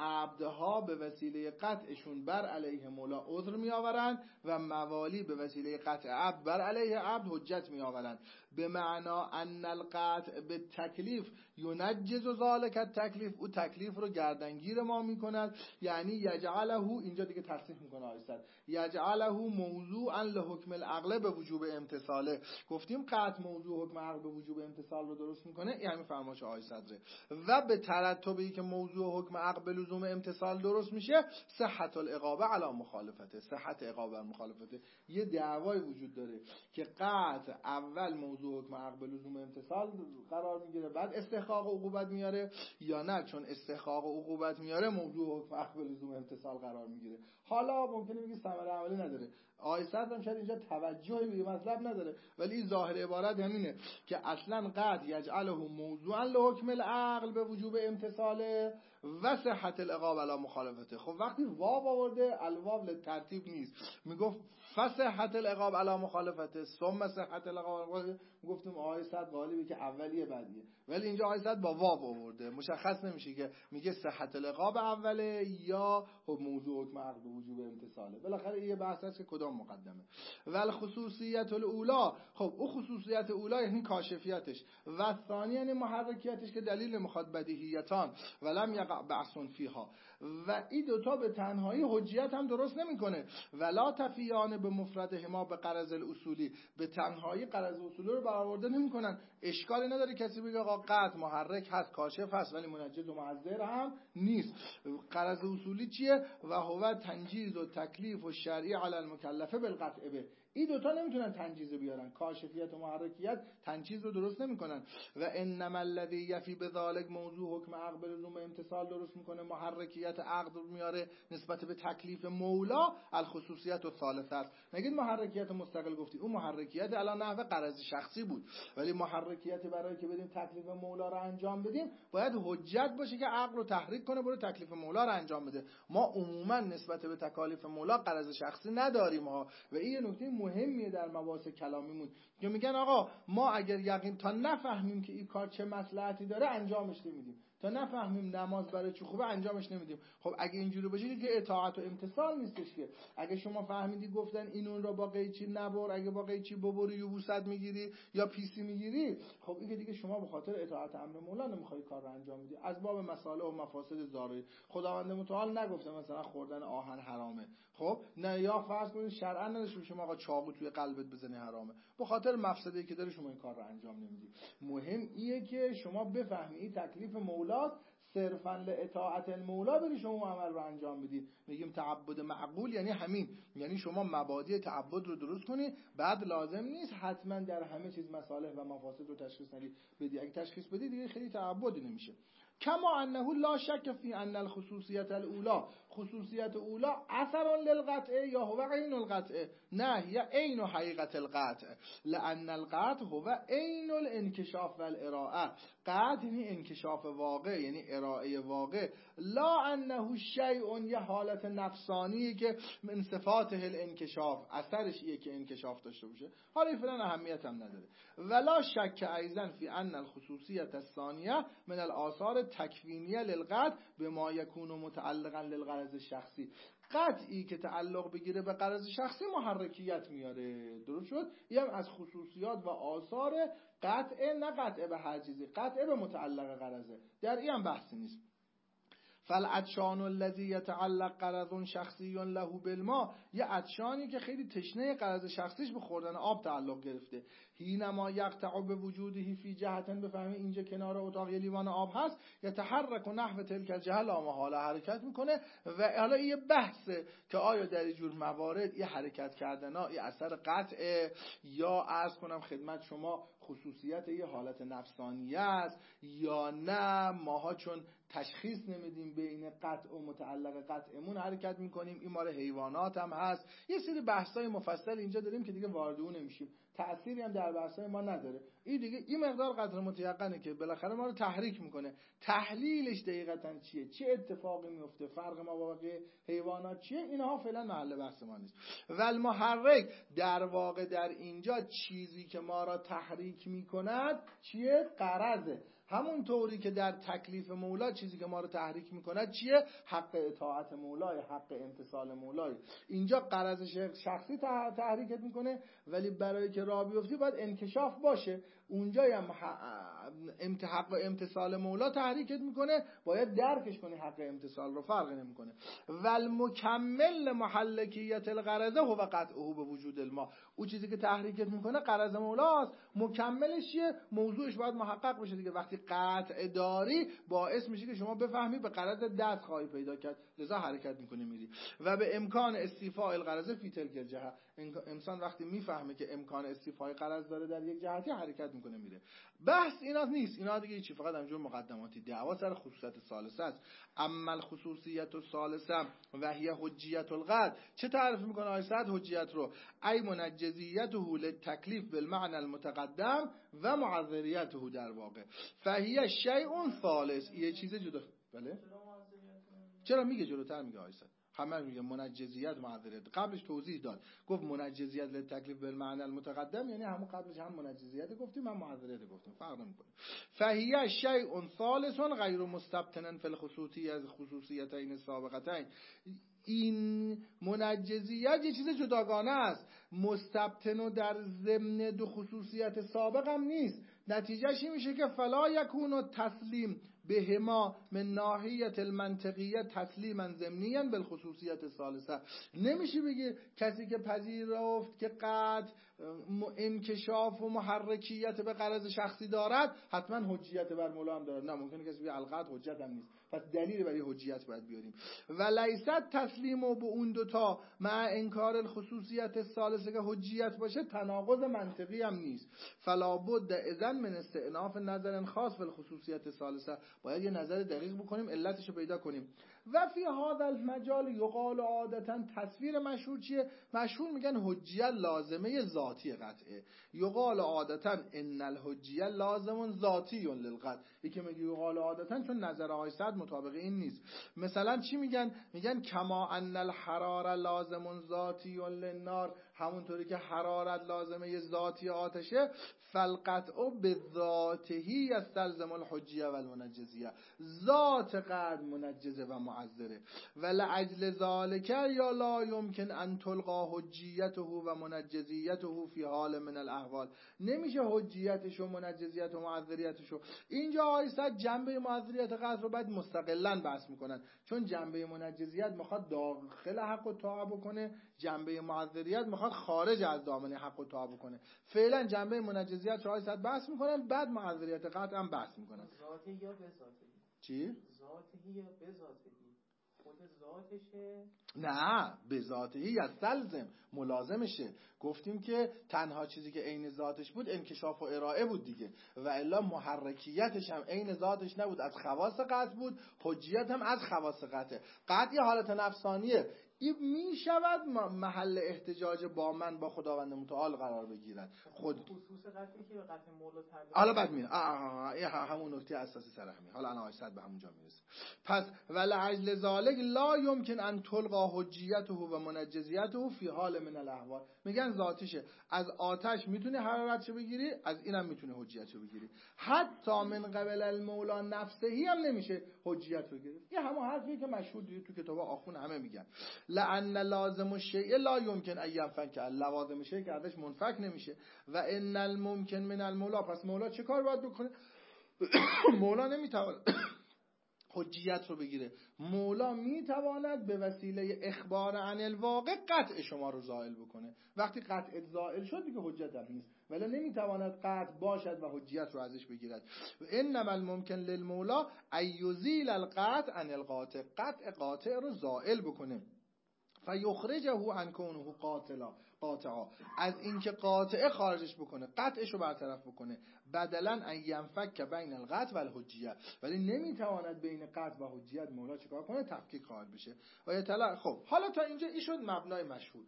عبدها به وسیله قطعشون بر علیه مولا عذر می آورند و موالی به وسیله قطع عبد بر علیه عبد حجت می آورند. به معنا ان القطع به تکلیف ینجز ذالک التکلیف، او تکلیف رو گردنگیر ما می کند، یعنی یجعله، اینجا دیگه تصریح میکنه آیسد، یجعله موضوعا لحکم العقل به وجوب امتصاله. گفتیم قطع موضوع حکم عقل به وجوب امتصال رو درست میکنه، این همین فرمایش آیه صدره. و به ترتبی که موضوع حکم عقل لزوم امتصال درست میشه، صحت العقابه علی مخالفته، صحت عقابه علی مخالفته. یه دعوای وجود داره که قطع اول موضوع حکم عقل لزوم امتصال قرار میگیره بعد استحقاق عقوبت میاره، یا نه چون استحقاق عقوبت میاره موضوع حکم عقل لزوم امتصال قرار میگیره. حالا ممکنه بگی ثمره عملی نداره، آیه هم شاید اینجا توجهی به مطلب نداره، ولی این ظاهر عبارت همینه که اصلا قطع یجعله موضوعا لحکم العقل به وجوب امتصاله و صحت العقاب علی مخالفته. خب وقتی واو آورده الواو للترتیب نیست، میگفت فصحت العقاب علی مخالفته ثم صحت العقاب، گفتیم آیه صد غالبه که اولیه بعدیه، ولی اینجا آیه صد با واو آورده، مشخص نمیشه که میگه صحت العقاب اوله یا خب موضوع حکم عقل به وجوب امتصاله. بالاخره یه بحث هست که کدام مقدمه. ول خصوصیت الاولا، خب او خصوصیت اولا یعنی کاشفیتش، و ثانی یعنی محرکیتش که دلیل میخواد بدیهیتان ولم یقع بحث فیها، و این دوتا به تنهایی حجیت هم درست نمیکنه. ولا تفیان به مفردهما به غرض الاصولی، به تنهایی غرض اصولی رو برآورده نمیکنن. اشکالی نداره کسی بگه آقا قطع محرک هست کاشف هست ولی منجز و معذر هم نیست. غرض اصولی چیه؟ و هو تنجیز و تکلیف و شرعی علی المکلف المکلفه بالقطع به. این دوتا نمیتونن تنجیز بیارن. کاشفیت و محرکیت تنجیز رو درست نمیکنن. و انما الذی یفی بذلک موضوع حکم عقد لزوم امتصال درست میکنه. محرکیت عقد رو میاره نسبت به تکلیف مولا. الخصوصیت الثالثه است. نگید محرکیت مستقل گفتی، اون محرکیت الان نحوه غرض شخصی بود، ولی محرکیت برای که بدیم تکلیف مولا رو انجام بدیم باید حجت باشه که عقل رو تحریک کنه برو تکلیف مولا رو انجام بده. ما عموما نسبت به تکالیف مولا غرض شخصی نداریم ها. و این یه نکته مهمیه در مباحث کلامیمون که میگن آقا ما اگر یقین تا نفهمیم که این کار چه مصلحتی داره انجامش نمیدیم، تا نفهمیم نماز برای چی خوبه انجامش نمیدیم. خب اگه اینجوری باشه که اطاعت و امتثال نیستش که. اگه شما فهمیدی گفتن این اون رو با قیچی نبر، اگه با قیچی ببری یبوست میگیری یا پیسی میگیری، خب این دیگه شما به خاطر اطاعت امر مولا نمیخوای کار رو انجام بدی. از باب مصالح و مفاسد ظاهری خداوند متعال نگفته مثلا خوردن آهن حرامه، خب نه، یا فرض کنید شرعا نداشته شما آقا چاقو توی قلبت بزنی حرامه، به خاطر مفسدی که داره شما این کار رو انجام نمیدی. مهم اینه که شما بفهمی این تکلیف مولا صرفاً لاطاعت المولا بری شما عمل رو انجام بدی. میگیم تعبد معقول یعنی همین، یعنی شما مبادی تعبد رو درست کنی، بعد لازم نیست حتما در همه چیز مصالح و مفاسد رو تشخیص ندی بدی. اگه تشخیص بدی دیگه خیلی تعبدی نمیشه. کما انه لا شک فی ان الخصوصیت الاولى، خصوصیت اولا اثر للقطع یا هو عین القطع، نه یا عین حقیقت القطع، لان القطع هو عین الانکشاف والارائه. قطع یعنی انکشاف واقع، یعنی ارائه واقع. لا انه شیء، یه حالت نفسانی که من صفاته الانکشاف، اثرش یه که انکشاف داشته باشه. حالا فعلا اهمیت هم نداره. ولا شک ایضا فی ان الخصوصیت الثانیه من الاثار تکوینیه للقطع بما یکون متعلقا للغرض الشخصی. قطعی که تعلق بگیره به غرض شخصی محرکیت میاره. درست شد؟ این هم از خصوصیات و آثار قطع، نه قطع به هر چیزی، قطع به متعلق غرضه. در این هم بحثی نیست. فالعطشان الذی یتعلق غرض شخصی له بالماء، یه عطشانی که خیلی تشنه غرض شخصیش به خوردن آب تعلق گرفته. حینما یقطع بوجوده فی جهتا، بفهمی اینجا کنار اتاق یه لیوان آب هست، یتحرک نحو تلک الجهه لا محاله، حرکت میکنه. و حالا این یه بحثه که آیا در این جور موارد این حرکت کردن ها این اثر قطع یا عرض کنم خدمت شما خصوصیت یه حالت نفسانی است یا نه، ماها چون تشخیص نمیدیم بین قطع و متعلق قطعمون حرکت میکنیم. این مال حیوانات هم هست. یه سری بحثای مفصل اینجا داریم که دیگه وارد اون نمیشیم، تأثیری هم در بحثای ما نداره. این دیگه این مقدار قطع متیقنه که بالاخره ما رو تحریک میکنه. تحلیلش دقیقاً چیه، چه اتفاقی میفته، فرق ما با بقیه حیوانات چیه، اینها فعلا محل بحث ما نیست. والمحرک، در واقع در اینجا چیزی که ما را تحریک میکند چیه؟ غرضه. همون طوری که در تکلیف مولا چیزی که ما رو تحریک میکنه چیه؟ حق اطاعت مولای، حق امتثال مولای. اینجا غرض شخصی تحریکت میکنه، ولی برای که راه بیفتی باید انکشاف باشه. اونجا هم حق امتثال مولا تحریکت میکنه، باید درکش کنی حق امتثال رو، فرق نمیکنه. والمکمل محلکیت الغرض هو قطعه به وجود الماء، اون چیزی که تحریکت میکنه غرض مولاست. مکملش چیه؟ موضوعش باید محقق بشه دیگه. وقتی قطع داری باعث میشه که شما بفهمی به غرض دست خواهی پیدا کرد، لذا حرکت میکنی میری. و به امکان استیفاء الغرض فی تلک الجهه، انسان وقتی میفهمه که امکان استیفای غرض داره در یک جهتی حرکت میکنه میره. بحث اینا نیست، اینا دیگه چی، فقط همجور مقدماتی. دعوا سر خصوصیت ثالثه است. اما الخصوصیت الثالثه و هی حجیت القطع، چه تعریف میکنه آیه صد حجیت رو؟ ای منجزیته للتکلیف بالمعنى المتقدم و معذریته، در واقع فهی شیء ثالث، یه چیز جدا. بله چرا میگه جلوتر میگه آیه صد همه میگه منجزیت معذریت، قبلش توضیح داد گفت منجزیت للتکلیف بالمعنى المتقدم، یعنی همون قبلش هم منجزیت گفتیم هم معذریت گفتیم، فرق نمیکنه. فهی شیء ثالث غیر مستبطن فی الخصوصیت از خصوصیتین السابقتین، این منجزیت یه چیز جداگانه است، مستبطن و در ضمن دو خصوصیت سابق هم نیست. نتیجهش این میشه که فلا یکون تسلیم بهما من ناحیه المنطقیه تسلیما ضمنیا بالخصوصیت الثالثه. نمیشه بگی کسی که پذیرفت که قطع انکشاف و محرکیت به غرض شخصی دارد حتما حجیت بر مولا هم دارد. نه، ممکنه کسی بگه القطع حجت هم نیست، پس دلیل برای حجیت باید بیاریم. و لیست تسلیم و به اون دوتا مع انکار الخصوصیت الثالثه که حجیت باشه تناقض منطقی هم نیست. فلا بد اذن من استئناف نظر خاص فی الخصوصیت الثالثه. باید یه نظر دقیق بکنیم، علتش رو پیدا کنیم. و فی هذا المجال یقال عادتا تصویر مشهور چیه؟ مشهور میگن حجیت لازمه ذاتی قطعه. یقال عادتا ان الحجیه لازم ذاتی للقطع. یکی میگه یقال عادتا چون نظر آقای سعد مطابق این نیست. مثلا چی میگن؟ میگن کما ان الحراره لازم ذاتی للنار، همونطوری که حرارت لازمه ذاتی آتشه، فالقطع بذاته یستلزم الحجیه و المنجزیه. ذات قطع منجزه و معذره. ولعجل ذالک یا لا یمکن ان تلقا حجیته و منجزیته فی حال من الاحوال. نمیشه حجیتش و منجزیت و معذریتش. اینجا آیسد جنبه معذریت قطع رو باید مستقلاً بحث میکنن، چون جنبه منجزیت میخواد داخل حق و طاعه بکنه، جنبه معذریت میخواد خارج از دامنه حق و طاعه بکنه. فعلا جنبه منجزیت رو آیسد بحث میکنن، بعد معذریت قطع هم بحث میکنن. ذاتی یا به ذاتی؟ چی؟ ذاتی یا به ذاتی؟ خود ذاتشه؟ نه، به ذاتهی یستلزم، ملازمشه. گفتیم که تنها چیزی که عین ذاتش بود انکشاف و ارائه بود دیگه، و الا محرکیتش هم عین ذاتش نبود، از خواص قطع بود. حجیت هم از خواص قطعه. قطعی حالت نفسانیه، این می شود محل احتجاج با من با خداوند متعال قرار بگیرد. خود خصوص قطعی که به قطع مولا تعلق، حالا بعد میره این همون نکته اساسی سر همین. حالا انا آیصد به همونجا میرسه. پس ولعجل ذالک لا یمکن ان تلقا حجیته و منجزیته فی حال من الاحوال. میگن ذاتشه، از آتش میتونی حرارتشو بگیری، از اینم میتونی حجیتشو بگیری. حتی من قبل المولا نفسهی هم نمیشه حجیت بگیری. این همون حرفیه که مشهور دیگه تو کتاب آخون همه میگن. لأن لازم الشیء لا یمکن ان ينفك، لوازم شیء که ازش منفک نمیشه. و ان الممکن من المولا، پس مولا چه کار باید بکنه؟ مولا نمیتواند حجیت رو بگیره. مولا میتواند به وسیله اخبار عن الواقع قطع شما رو زائل بکنه. وقتی قطع زائل شد دیگه حجت هم نیست، ولی نمیتواند قطع باشد و حجیت رو ازش بگیرد. و انما الممکن للمولا ان یزیل القطع عن القاطع، قطع قاطع رو زائل بکنه. فیخرجه عن کونه قاطعا، قاطعا، از اینکه قاطعه خارجش بکنه، قطعش رو برطرف بکنه. بدلا ان ینفک بین القطع و الحجیه، ولی نمیتواند بین قطع و حجیت مولا چیکار کنه؟ تفکیک قائل بشه. و یطلع. خب حالا تا اینجا این شد مبنای مشهور.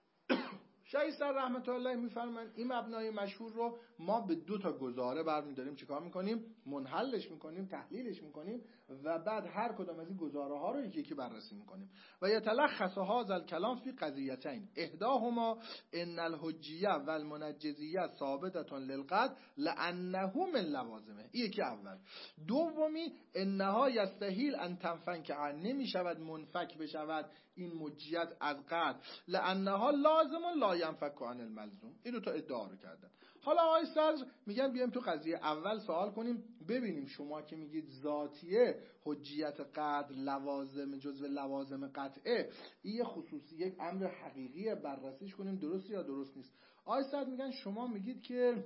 شایستر رحمت الله میفرمایند این مبنای مشهور رو ما به دو تا گزاره برمی‌داریم. چیکار میکنیم؟ منحلش میکنیم، تحلیلش میکنیم و بعد هر کدام از این گزاره ها رو یکی یکی بررسی میکنیم. و یتلخص هذا الكلام فی قضیتین احداهما ان الحجیه و المنجزیه ثابته للقطع لانه من لوازمه. این یکی اول. دومی انها یستحیل ان تنفک عن، نمیشود منفک بشود این حجیت از قطع، لانها لازم لا ینفک عن الملزوم. این دو تا ادعا رو کردن. حالا آقای صدر میگن بیایم تو قضیه اول سوال کنیم، ببینیم شما که میگید ذاتیه حجیت قطع لوازم جزو لوازم قطعه، این یه خصوصی یک امر حقیقیه، بررسیش کنیم درست یا درست نیست. آقای صدر میگن شما میگید که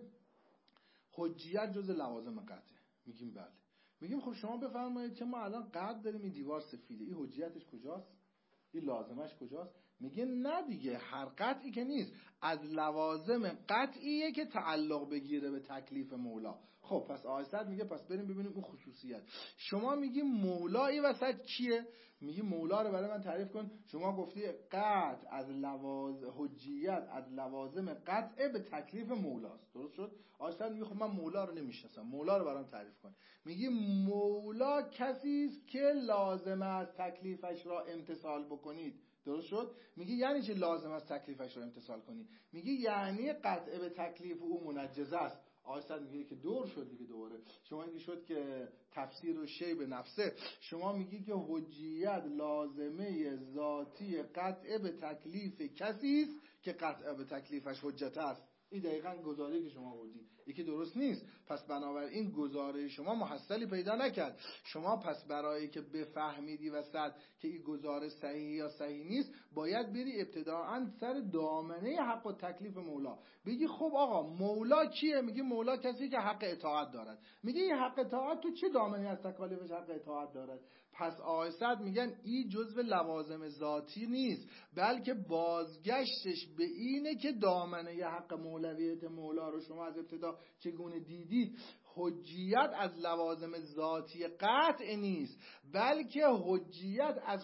حجیت جزو لوازم قطعه. میگیم بله. میگیم خب شما بفرمایید که ما الان قطع داریم، این دیوار سفیده، این حجیتش کجاست؟ این لازمش کجاست؟ میگه نه دیگه، هر قطعی که نیست، از لوازم قطعیه که تعلق بگیره به تکلیف مولا. خب پس آیسد میگه پس بریم ببینیم اون خصوصیت. شما میگی مولایی وسط کیه؟ میگی مولا رو برای من تعریف کن. شما گفتی قطع از لوازم حجیت از لوازم قطعه به تکلیف مولاست، درست شد؟ آیسد میگه خب من مولا رو نمیشناسم، مولا رو برام تعریف کن. میگی مولا کسی است که لازمه از تکلیفش را امتثال بکنید، درست شد؟ میگی یعنی چه لازم است تکلیفش رو امتثال کنی؟ میگی یعنی قطعه به تکلیف او منجزه است. آیسد میگه که دور شد دیگه دوره. شما اینکه شد که تفسیر و شی به نفسه. شما میگی که حجیت لازمه ذاتی قطعه به تکلیف کسی است که قطعه به تکلیفش حجت است. این دقیقاً گزاره‌ای که شما آوردید یکی درست نیست. پس بنابراین گزاره شما محصلی پیدا نکرد. شما پس برای که بفهمیدی وسط که این گزاره صحیح یا صحیح نیست، باید بری ابتداعاً سر دامنه حق و تکلیف مولا. بگی خب آقا مولا کیه؟ میگی مولا کسی که حق اطاعت دارد. میگی این حق اطاعت تو چه دامنه از تکالیفش حق اطاعت دارد؟ پس آقای سعد میگن این جزو لوازم ذاتی نیست، بلکه بازگشتش به اینه که دامنه ی حق مولویت مولا رو شما از ابتدا چگونه دیدید، حجیت از لوازم ذاتی قطع نیست، بلکه حجیت از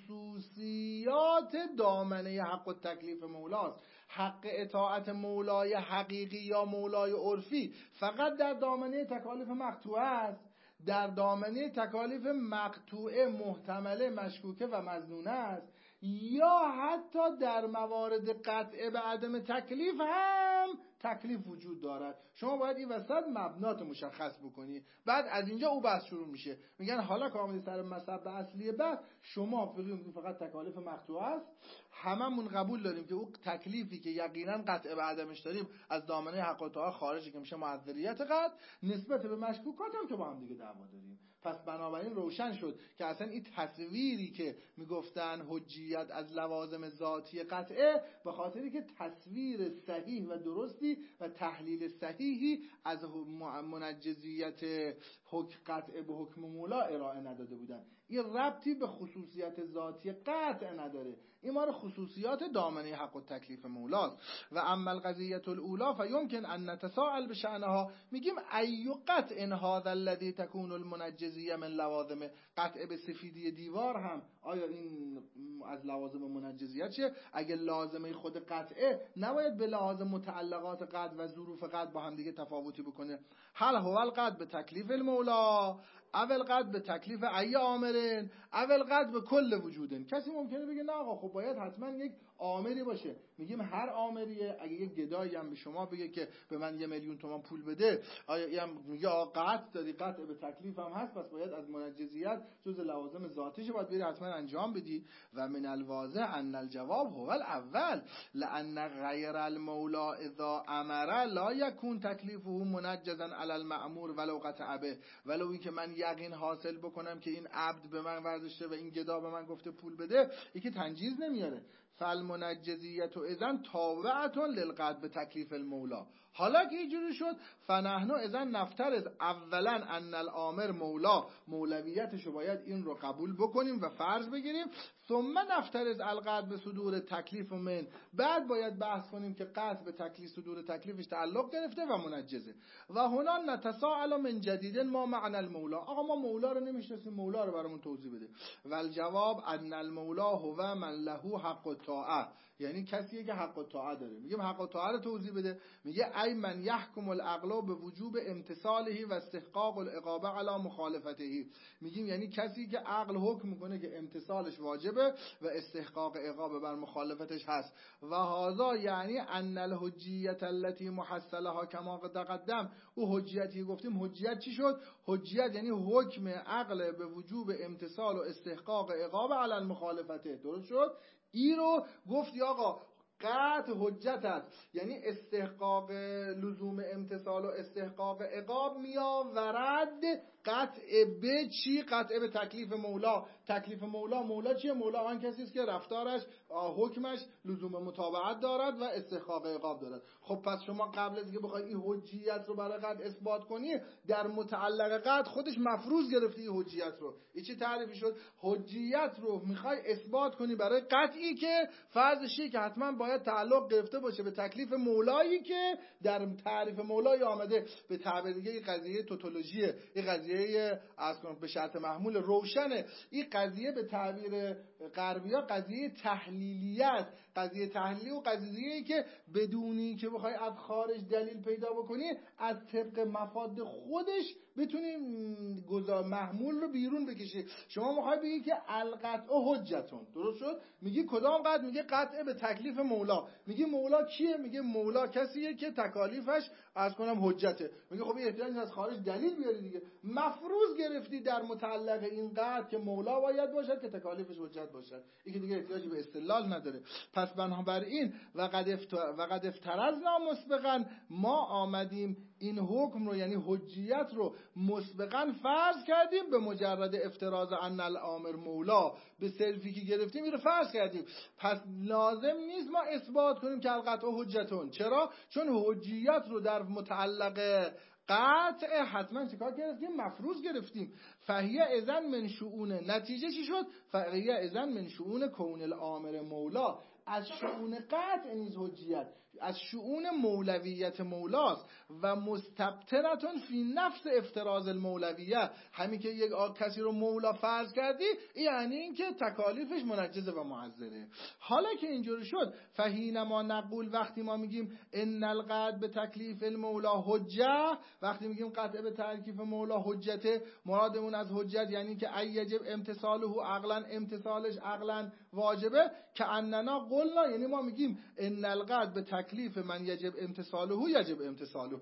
خصوصیات دامنه ی حق و تکلیف مولاست. حق اطاعت مولای حقیقی یا مولای عرفی فقط در دامنه تکالیف مقطوعه است، در دامنه تکالیف مقطوعه محتمله مشکوکه و مظنونه است، یا حتی در موارد قطعه به عدم تکلیف هم تکلیف وجود دارد. شما باید این وسط مبنات مشخص بکنی. بعد از اینجا او بحث شروع میشه. میگن حالا که آمدی سر مصب اصلی بحث، شما فقیه میگید فقط تکالیف مقطوعه است. هممون قبول داریم که او تکلیفی که یقینا قطعه به عدمش داریم از دامنه حق و طاعت خارجی که میشه معذریت قطع، نسبت به مشکوکات هم که با هم دیگه دعوا داریم. پس بنابراین روشن شد که اصلا این تصویری که میگفتن حجیت از لوازم ذاتی قطعه، به خاطری که تصویر صحیح و درستی و تحلیل صحیحی از منجزیت حکم قطعه به حکم مولا ارائه نداده بودن. این ربطی به خصوصیت ذاتی قطع نداره، این مال خصوصیات دامنه حق و تکلیف مولاست. و اما القضیه الاولی فیمکن ان نتساءل بشأنها، میگیم ای قطع هذا الذي تكون المنجزیه من لوازم قطع به سفیدی دیوار هم آیا این از لوازم منجزیه چیه؟ اگه لازمه خود قطعه نباید به لحاظ متعلقات قطع و ظروف قطع با هم دیگه تفاوتی بکنه. هل هو القطع به تکلیف المولا اول قطع به تکلیف ای آمرین اول قطع به کل وجودن؟ کسی ممکنه بگه نه آقا خب باید حتما یک آمری باشه. میگیم هر آمریه اگه یک گدایی هم به شما بگه که به من یه میلیون تومان پول بده، آیا هم میگه آقا قطع داری، قطع به تکلیف هم هست، پس باید از منجزیت جز لوازم ذاتیش باید بری حتما انجام بدی. و من الواضح ان الجواب هو الاول لان غیر المولا اذا امر لا یکون تکلیفه منجزا علی المأمور ولو قطع به، ولو اینکه من یقین حاصل بکنم که این عبد به من ورزشته و این گدا به من گفته پول بده، یکی تنجیز نمیاره. فالمنجزیت اذن تابعه للقطع به تکلیف المولا. حالا که اینجوری شد، فنحن اذن نفترض اولا ان الامر مولا، مولویتشو باید این رو قبول بکنیم و فرض بگیریم، ثم نفترض القطع به صدور تکلیف من، بعد باید بحث کنیم که قطع به تکلیف صدور تکلیفش تعلق گرفته و منجزه. و هنا نتساءل من جدید ما معنی المولا، آقا ما مولا رو نمیشناسیم، مولا رو برامون توضیح بده. و الجواب ان المولا هو من له حق الطاعه، یعنی کسیه که حق الطاعه داره. میگیم حق الطاعه رو توضیح بده، میگه ای من یحکم العقل به وجوب امتثاله و استحقاق العقابه علی مخالفته. میگیم یعنی کسی که عقل حکم میکنه که امتثالش واجبه و استحقاق عقاب بر مخالفتش هست. و هذا یعنی ان الحجیت التي محصلها کما تقدم، او حجیتی گفتیم حجیت چی شد؟ حجیت یعنی حکم عقل به وجوب امتثال و استحقاق عقاب علی المخالفته، درست شد؟ این رو گفتی آقا قطع حجت است، یعنی استحقاق لزوم امتثال و استحقاق عقاب میآورد قطع به چی؟ قطع به تکلیف مولا. تکلیف مولا، مولا چیه؟ مولا آن کسی است که رفتارش حکمش لزوم متابعت دارد و استحقاق عقاب دارد. خب پس شما قبل از اینکه بخوای این حجیت رو برای قطع اثبات کنی، در متعلق قطع خودش مفروض گرفتی این حجیت رو. این چی تعریفی شد؟ حجیت رو میخوای اثبات کنی برای قطعی که فرضشی که حتما باید تعلق گرفته باشه به تکلیف مولایی که در تعریف مولای آمده. به تعبیر دیگه این قضیه توتولوژیه، این قضیه از کنم به شرط محمول روشنه. این قضیه به تعبیر غربی‌ها قضیه تحلیلیت، قضیه تحلیلی و قضیه‌ای که بدونی که بخوای از خارج دلیل پیدا بکنی، از طبق مفاد خودش بتونی گذار محمول رو بیرون بکشی. شما میخوای بگی که القطع حجتون، درست شد؟ میگی کدام قطع؟ میگه قطع به تکلیف مولا. میگی مولا کیه؟ میگه مولا کسیه که تکالیفش از کنم حجته. میگه خب این احتیاج از خارج دلیل بیاری دیگه. مفروض گرفتی در متعلق این قطع که مولا باید باشد که تکالیفش حجت باشد. این که دیگه احتیاجی به استدلال نداره. پس بنابراین وقد وقد افترضنا مسبقا، ما آمدیم این حکم رو، یعنی حجیت رو مسبقا فرض کردیم به مجرد افتراض ان الامر مولا، به سلفی که گرفتیم این رو فرض کردیم. پس لازم نیست ما اثبات کنیم که القطع حجتون. چرا؟ چون حجیت رو در متعلق قطع حتما چیکار گرفتیم؟ مفروض گرفتیم. فهیه اذن من شؤون، نتیجه چی شد؟ فهیه اذن من شؤون کون الامر مولا، از شؤون قطع نیز حجیت، از شؤون مولویت مولاست و مستبطرتون فی نفس افتراض المولویه. همین که یک کسی رو مولا فرض کردی یعنی این که تکالیفش منجزه و معذره. حالا که اینجوری شد، فحینما نقول، وقتی ما میگیم ان القطع به تکلیف المولا حجه، وقتی میگیم قطع به تکلیف مولا حجته، مرادمون از حجت یعنی که ای یجب امتثاله عقلا، امتثالش عقلا واجبه، که اننا قلنا، یعنی ما میگیم ان القطع به تکلیف من یجب امتثاله یجب امتثاله.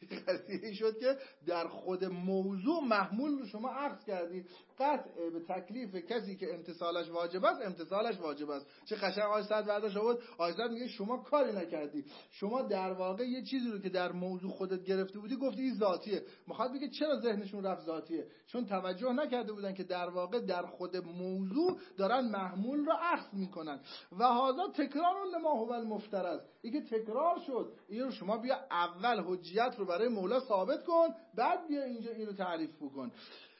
قضیه شد که در خود موضوع محمول رو شما عکس کردی. قطع به تکلیف کسی که امتثالش واجب است، امتثالش واجب است. چه قشنگ آیه صد وعده شد. آیه صد میگه شما کاری نکردی، شما در واقع یه چیزی رو که در موضوع خودت گرفته بودی گفتی این ذاتیه. میخواد بگه چرا ذهنشون رفت ذاتیه؟ چون توجه نکرده بودن که در واقع در خود موضوع دارن محمول رو عکس میکنن. و هذا تکرار لما هو المفترض، این تکرار شد. این رو شما بیا اول حجیت رو برای مولا ثابت کن، بعد بیا اینجا اینو تعریف بکن.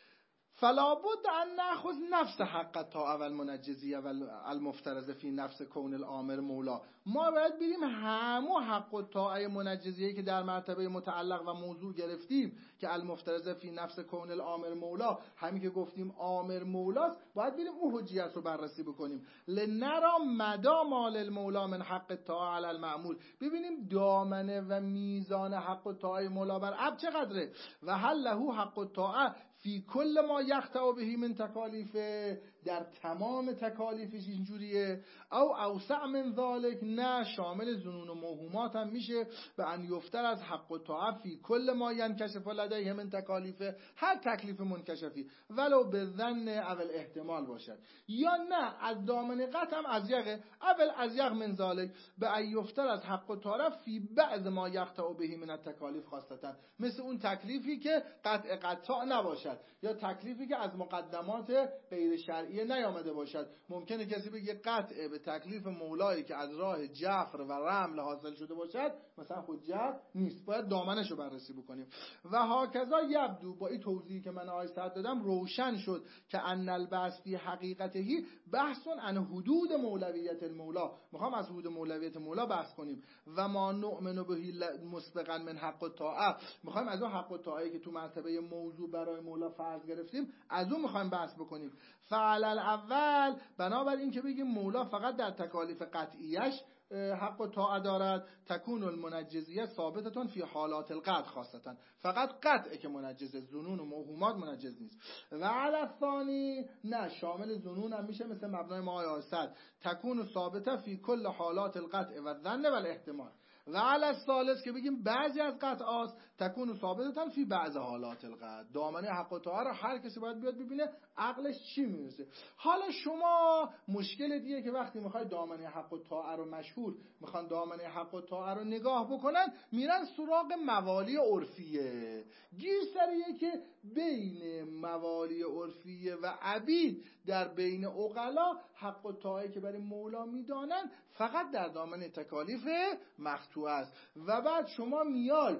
فلا بد ان ناخذ نفس حق تا اول منجزیه و المفترض فی نفس کون الامر مولا. ما باید بریم همو حق و طاعه منجزیه که در مرتبه متعلق و موضوع گرفتیم که المفترض فی نفس کون الامر مولا، همین که گفتیم امر مولاست، باید بریم اون حجیت رو بررسی بکنیم. لنرا مدا مال المولا من حق طاعه علی المعمول، ببینیم دامنه و میزان حق و طاعه مولا بر عبد چقدره. و هل له حق و طاعه فی کل ما یخطئ به من تکالیفه، در تمام تکالیفش اینجوریه. او اوسع من ذالک، نه شامل ظنون و موهومات هم میشه. به ان یفتر از حق و طاعه فی کل ما ینکشف لدیه من تکالیفه، هر تکلیف منکشفی ولو به ظن اول احتمال باشد، یا نه از دامن قطع هم از یقه اول از یق من ذالک به ان یفتر از حق و طاعه فی بعض ما یخطئ به من التکالیف خاصتا، مثل اون تکلیفی که قطع قطع نباشه یا تکلیفی که از مقدمات غیر شرعی نیامده باشد. ممکنه کسی بگه قطع به تکلیف مولایی که از راه جفر و رمل حاصل شده باشد مثلا حجت نیست، باید دامنشو بررسی بکنیم. و هاکذا یبدو، با این توضیحی که من آیه دادم روشن شد که ان البحث فی حقیقتهی بحث عن حدود مولویت المولا، میخوام از حدود مولویت مولا بحث کنیم. و ما نؤمن به مسبقا من حق الطاعه، میخوایم از اون حق الطاعه که تو مرتبه موضوع برای مولا فرض گرفتیم از اون میخوایم بحث بکنیم. فعل الاول، بنابراین این که بگیم مولا فقط در تکالیف قطعیش حق و طاعه دارد، تکون المنجزیه ثابتتون فی حالات القطع خاصتا، فقط قطعه که منجزه، ظنون و موهومات منجز نیست. و علی الثانی، نه شامل ظنون هم میشه، مثل مبنای ما آیه صد، تکون ثابته فی کل حالات القطع و ظن و الاحتمال. و علی الثالث که بگیم بعضی از قطعات تکون ثابتتن فی بعض حالات القطع، دامنه حق و طاعه رو هر کسی باید بیاد ببینه عقلش چی میرسه. حالا شما مشکل دیگه که وقتی میخوای دامنه حق و طاعه رو، مشهور میخوان دامنه حق و طاعه رو نگاه بکنن، میرن سراغ موالی عرفیه. گیر سریه که بین موالی عرفیه و عبید در بین عقلا حق و طاعه که برای مولا میدانن فقط در دامنه تکالیف مقطوع است. و بعد شما میای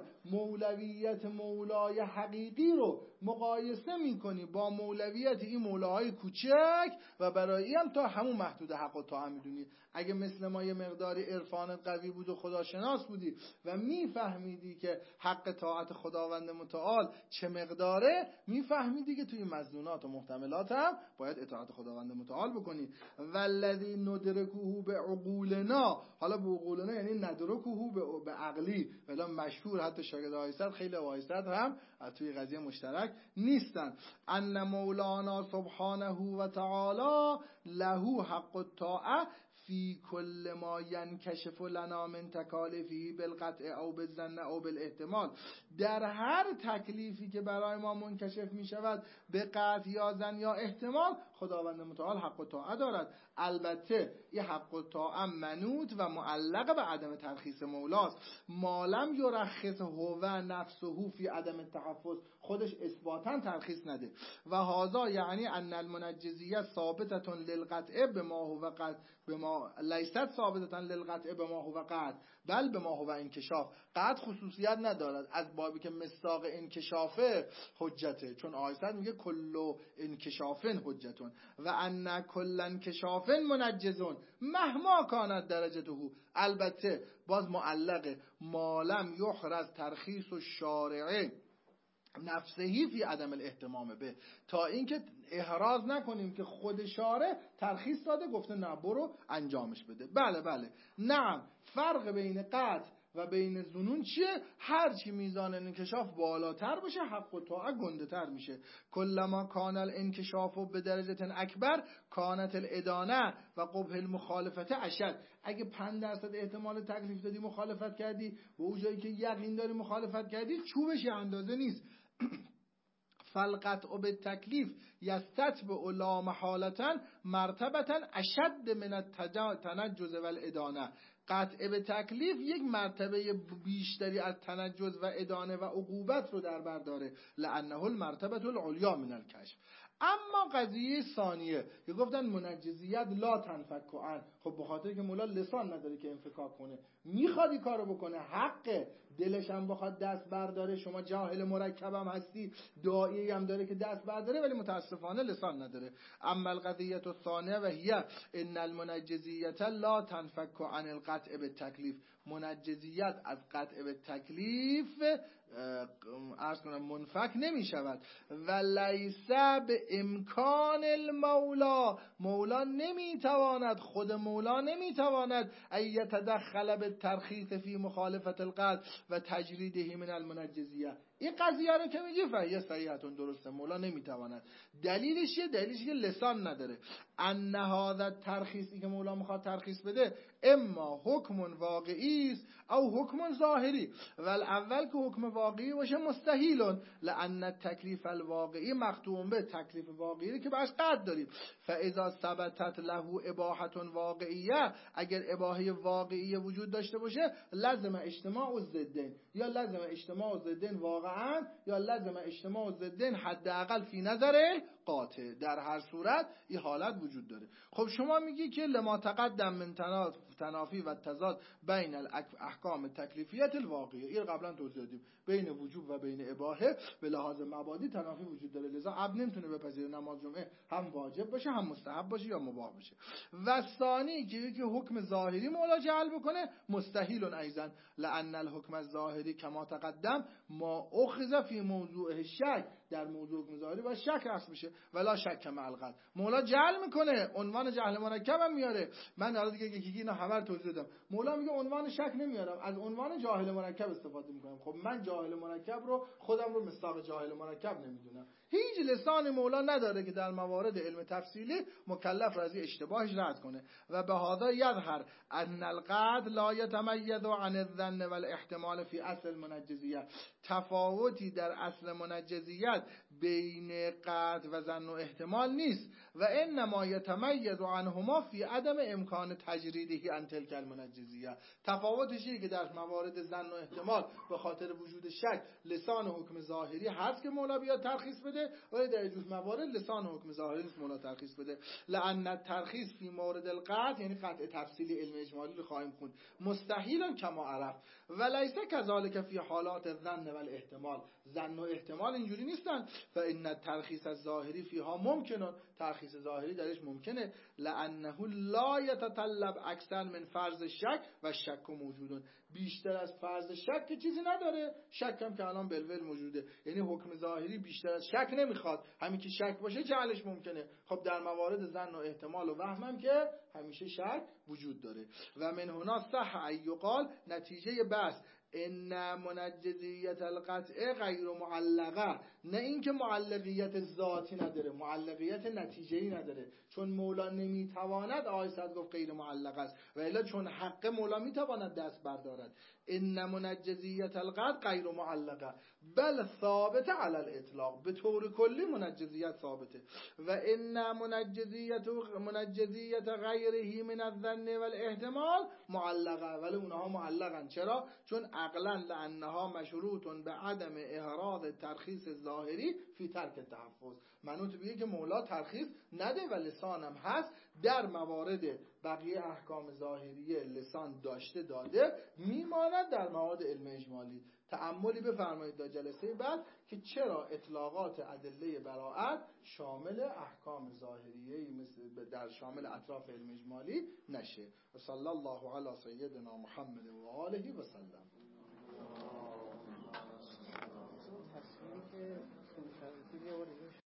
مولویت مولای حقیقی رو مقایسه میکنی با مولویت این مولاهای کوچک و برای هم تا همون محدود حق و طاعه میدونی. اگه مثل ما یه مقداری عرفانت قوی بود و خداشناس بودی و میفهمیدی که حق طاعت خداوند متعال چه مقداره، میفهمیدی که توی مظنونات و محتملات هم باید اطاعت خداوند متعال بکنی. والذی ندرکه بعقولنا، حالا به عقولنا یعنی ندرکه به عقلی، ولی مشهور حتی شاگرد آیه صد خیلی آیه صد هم توی قضیه مشترک نیستن. ان مولانا سبحانه و تعالی له حق الطاعه فی کل ما ینکشف لنا من تکالیفه بالقطع او بالظن او بالاحتمال. در هر تکلیفی که برای ما منکشف می شود به قطع یا ظن یا احتمال، خداوند متعال حق و طاعه دارد. البته این حق و طاعه منوط و معلق به عدم ترخیص مولاست. مالم یرخص هو نفسه فی عدم التحفظ، خودش اثباتا ترخیص نده. و هذا یعنی ان المنجزیه ثابتة للقطع بما هو قطع بما لیست ثابتة للقطع بما هو قطع بل بما هو انکشاف. قطع خصوصیت ندارد از بابی که مصداق انکشافه حجته، چون آیه میگه کل انکشافن حجتون و ان کل انکشاف منجزون مهما کانت درجته. البته باز معلقه مالم یحرز ترخیص الشارع نفسهی فی عدم الاهتمام به، تا اینکه احراز نکنیم که خود شارع ترخیص داده گفته نه برو انجامش بده. بله بله نعم، فرق بین قطع و بین ظنون چیه؟ هرچی میزان انکشاف بالاتر باشه حق و طاعه گنده تر میشه. کلما کان الانکشاف به درجه اکبر کانت الادانه و قبح المخالفت اشد. اگه پنج درصد احتمال تکلیف دادی مخالفت کردی و اون جایی که یقین داری مخالفت کردی، چوبش یه اندازه نیست. فالقطع بالتکلیف یستتبع لا محالة مرتبة اشد من التنجز والادانه. قطع به تکلیف یک مرتبه بیشتری از تنجز و ادانه و عقوبت رو در بر داره. لانه المرتبه العلیا من الکشف. اما قضیه ثانیه که گفتن منجزیت لا تنفک عن، خب به خاطر که مولا لسان نداره که انفکاک کنه، میخواد این کارو بکنه، حقه، دلش هم بخواد دست برداره. شما جاهل مرکبم هستی، داعی هم داره که دست برداره، ولی متاسفانه لسان نداره. اما القضیه الثانیه و هی ان المنجزیت لا تنفک عن القطع بالتکلیف. منجزیت از قطع به تکلیف عرض کنم منفک نمی شود. و لیس به امکان المولا، مولا نمی تواند، خود مولا نمی تواند ایت تدخل به ترخیص فی مخالفت القطع و تجریده من المنجزیه. این قضیه رو که میگه فهیه صحیحتون درسته، مولا نمیتواند. دلیلش چیه؟ دلیلش که لسان نداره. ان هذا ترخیصی که مولا میخواد ترخیص بده اما حکم واقعی است او حکم ظاهری. ول اول که حکم واقعی باشه مستحیلون، لان التکلیف الواقعی مختوم به، تکلیف واقعی که باش قد داریم. فاذا ثبتت له اباحه واقعیه، اگر اباحه واقعی وجود داشته باشه لازم اجتماع الضدین، یا لازم اجتماع الضدین واقعا یا لازم اجتماع الضدین حداقل فی نظر قاطع. در هر صورت این حالت وجود داره. خب شما میگی که لما تقدم من تنافی و تضاد بین الاحکام تکلیفیت الواقعیه، این قبلا توضیح دادیم، بین وجوب و بین اباحه به لحاظ مبادی تنافی وجود داره. لذا اب نمیتونه بپذیره نماز جمعه هم واجب باشه هم مستحب باشه یا مباح باشه. و ثانی که یکی حکم ظاهری مولا جعل بکنه مستحیل ایضا، لان الحکم الظاهری کما تقدم ما اخذ فی موضوع شک، در موضوع حکم ظاهری با شک رفت میشه. ولا شک مع القطع، مولا جعل میکنه، عنوان جهل مرکب هم میاره. من حالا دیگه یکی اینا همه رو توضیح دادم. مولا میگه عنوان شک نمیارم، از عنوان جاهل مرکب استفاده میکنم. خب من جاهل مرکب رو خودم رو مصداق جاهل مرکب نمیدونم. هیچ لسان مولا نداره که در موارد علم تفصیلی مکلف را از اشتباهش رد کنه. و به هذا یظهر ان القطع لا یتمیز عن الظن والاحتمال فی اصل المنجزیه. تفاوتی در اصل منجزیت بین قطع و ظن و احتمال نیست. و انما یتمیز عنهما فی عدم امکان تجریدی عن تلک المنجزیه. تفاوتش اینه که در موارد ظن و احتمال به خاطر وجود شک لسان حکم ظاهری هست که مولا بیاد ترخیص بده، ولی در اینجور موارد لسان حکم ظاهری نیست مولا ترخیص بده. لان الترخیص فی مورد القطع، یعنی قطع تفصیلی علم اجمالی رو خواهیم خوند، مستحیل کما عرف. ولیس کذالک فی حالات الظن والاحتمال. ظن و احتمال اینجوری نیستن. فان الترخیص الظاهری فیها ممکنه، ترخیص ظاهری درش ممکنه. لانه لا یتطلب اکثر من فرض شک و شک موجودون. بیشتر از فرض شک که چیزی نداره، شک هم که الان بالفعل موجوده. یعنی حکم ظاهری بیشتر از شک نمیخواد، همین که شک باشه جعلش ممکنه. خب در موارد ظن و احتمال و وهم هم که همیشه شک وجود داره. و من هنا صح ایقال، نتیجه بحث ان منجزیت القطع غیر معلقه، نه اینکه معلقیت ذاتی نداره، معلقیت نتیجه‌ای نداره، چون مولا نمیتواند آیسد گفت غیر معلق است و الا چون حق مولا میتواند دست بردارد. ان منجزیت القطع غیر معلقه بل ثابت علی الاطلاق، به طور کلی منجزیت ثابته. و ان منجزیت منجزیت غیره من الظن والاحتمال معلقه، ولی اونها معلقن. چرا؟ چون عقلا لانها مشروط به عدم احراز ترخیص ظاهری فی ترک تحفظ. منوط به که مولا ترخیص نده و لسانم هست، در موارد بقیه احکام ظاهریه لسان داشته داده، میماند در مواد علم اجمالی. تأملی بفرمایید در جلسه بعد که چرا اطلاقات ادله براءت شامل احکام ظاهریه مثل در شامل اطراف علم اجمالی نشه. و صلی الله علی سیدنا محمد و آله و سلم. تصویری که